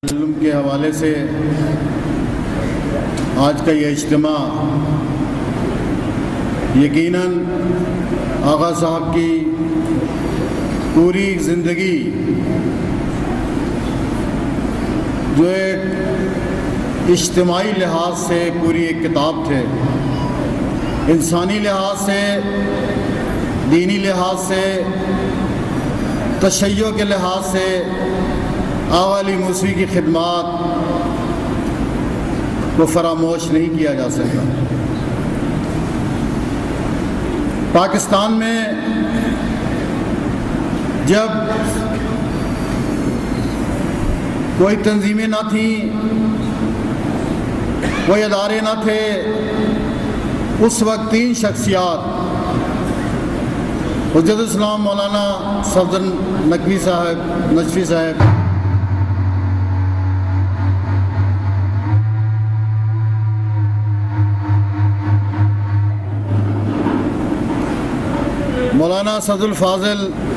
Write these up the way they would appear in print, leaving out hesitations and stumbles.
علم کے حوالے سے آج کا یہ اجتماع یقیناً آغا صاحب کی پوری زندگی جو ایک اجتماعی لحاظ سے پوری ایک کتاب تھے، انسانی لحاظ سے، دینی لحاظ سے، تشیع کے لحاظ سے آغا علی موسوی کی خدمات کو فراموش نہیں کیا جا سکتا۔ پاکستان میں جب کوئی تنظیمیں نہ تھیں، کوئی ادارے نہ تھے، اس وقت تین شخصیات حجت الاسلام مولانا صفدر نقوی صاحب، مولانا صدر الفاضل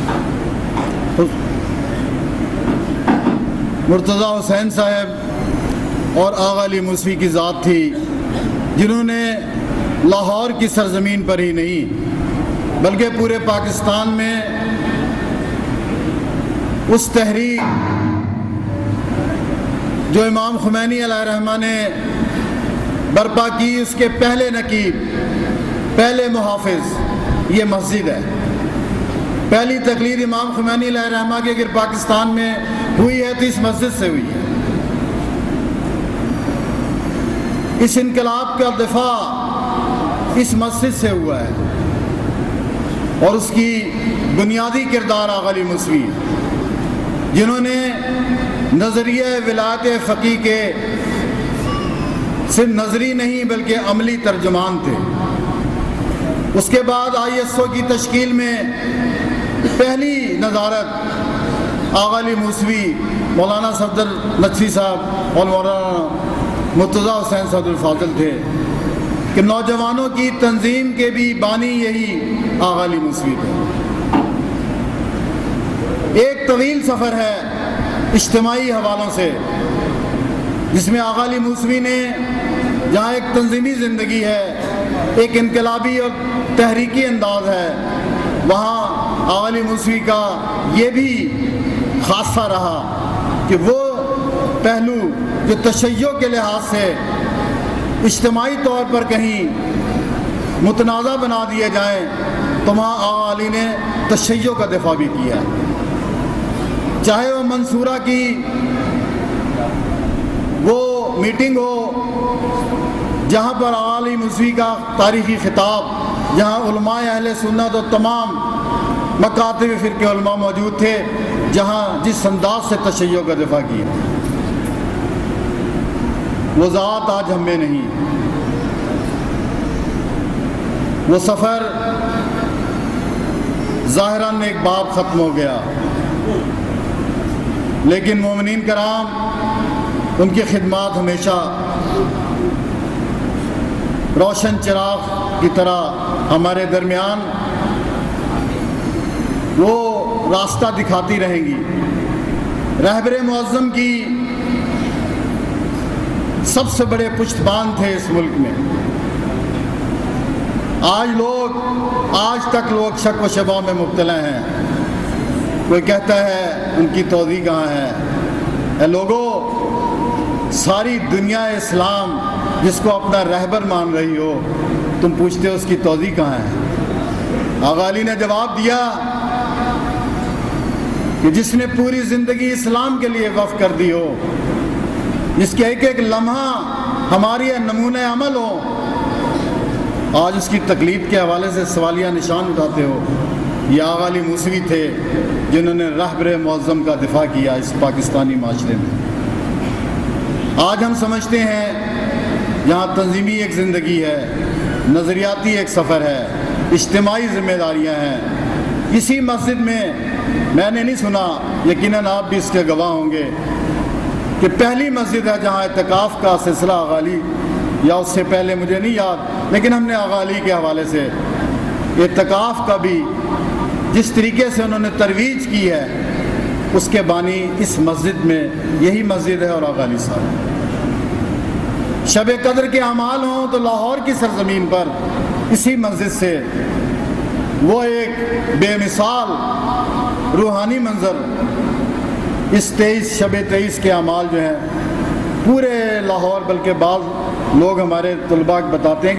مرتضی حسین صاحب اور آغا علی موسوی کی ذات تھی، جنہوں نے لاہور کی سرزمین پر ہی نہیں بلکہ پورے پاکستان میں اس تحریک جو امام خمینی علیہ الرحمہ نے برپا کی، اس کے پہلے نقیب، پہلے محافظ یہ مسجد ہے۔ پہلی تقلید امام خمینی علیہ الرحمہ کے اگر پاکستان میں ہوئی ہے تو اس مسجد سے ہوئی ہے۔ اس انقلاب کا دفاع اس مسجد سے ہوا ہے اور اس کی بنیادی کردار آغا علی موسوی، جنہوں نے نظریہ ولایت فقیہ کے صرف نظری نہیں بلکہ عملی ترجمان تھے۔ اس کے بعد ISO کی تشکیل میں پہلی نظارت آغا علی موسوی، مولانا صفدر نقوی صاحب اور مولانا مرتضی حسین صدر الفاضل تھے کہ نوجوانوں کی تنظیم کے بھی بانی یہی آغا علی موسوی تھے۔ ایک طویل سفر ہے اجتماعی حوالوں سے، جس میں آغا علی موسوی نے جہاں ایک تنظیمی زندگی ہے، ایک انقلابی اور تحریکی انداز ہے، وہاں آغا علی موسوی کا یہ بھی خاصہ رہا کہ وہ پہلو جو تشیع کے لحاظ سے اجتماعی طور پر کہیں متنازع بنا دیے جائیں تو وہاں آغا علی نے تشیع کا دفاع بھی کیا، چاہے وہ منصورہ کی وہ میٹنگ ہو جہاں پر آغا علی موسوی کا تاریخی خطاب، جہاں علماء اہل سنت اور تمام مکاتب فرقے علماء موجود تھے، جہاں جس انداز سے تشیع کا دفاع کیا، وہ ذات آج ہم میں نہیں، وہ سفر ظاہراً ایک باب ختم ہو گیا، لیکن مومنین کرام ان کی خدمات ہمیشہ روشن چراغ کی طرح ہمارے درمیان وہ راستہ دکھاتی رہیں گی۔ رہبر معظم کی سب سے بڑے پشتبان تھے اس ملک میں۔ آج تک لوگ شک و شبہ میں مبتلا ہیں، کوئی کہتا ہے ان کی توضیح کہاں ہے؟ اے لوگوں، ساری دنیا اسلام جس کو اپنا رہبر مان رہی ہو، تم پوچھتے ہو اس کی توضیح کہاں ہے؟ آغا علی نے جواب دیا کہ جس نے پوری زندگی اسلام کے لیے وقف کر دی ہو، جس کے ایک ایک لمحہ ہماری نمونہ عمل ہو، آج اس کی تقلید کے حوالے سے سوالیہ نشان اٹھاتے ہو، یہ آغا علی موسوی تھے جنہوں نے رہبر معظم کا دفاع کیا اس پاکستانی معاشرے میں۔ آج ہم سمجھتے ہیں یہاں تنظیمی ایک زندگی ہے، نظریاتی ایک سفر ہے، اجتماعی ذمہ داریاں ہیں۔ اسی مسجد میں میں نے نہیں سنا، یقیناً آپ بھی اس کے گواہ ہوں گے کہ پہلی مسجد ہے جہاں اعتکاف کا سلسلہ آغا علی، یا اس سے پہلے مجھے نہیں یاد، لیکن ہم نے آغا علی کے حوالے سے اعتکاف کا بھی جس طریقے سے انہوں نے ترویج کی ہے، اس کے بانی اس مسجد میں یہی مسجد ہے اور آقا علی صاحب. شب قدر کے اعمال ہوں تو لاہور کی سرزمین پر اسی مسجد سے وہ ایک بے مثال روحانی منظر اس 23 شب 23 کے اعمال جو ہیں پورے لاہور، بلکہ بعض لوگ ہمارے طلباء بتاتے ہیں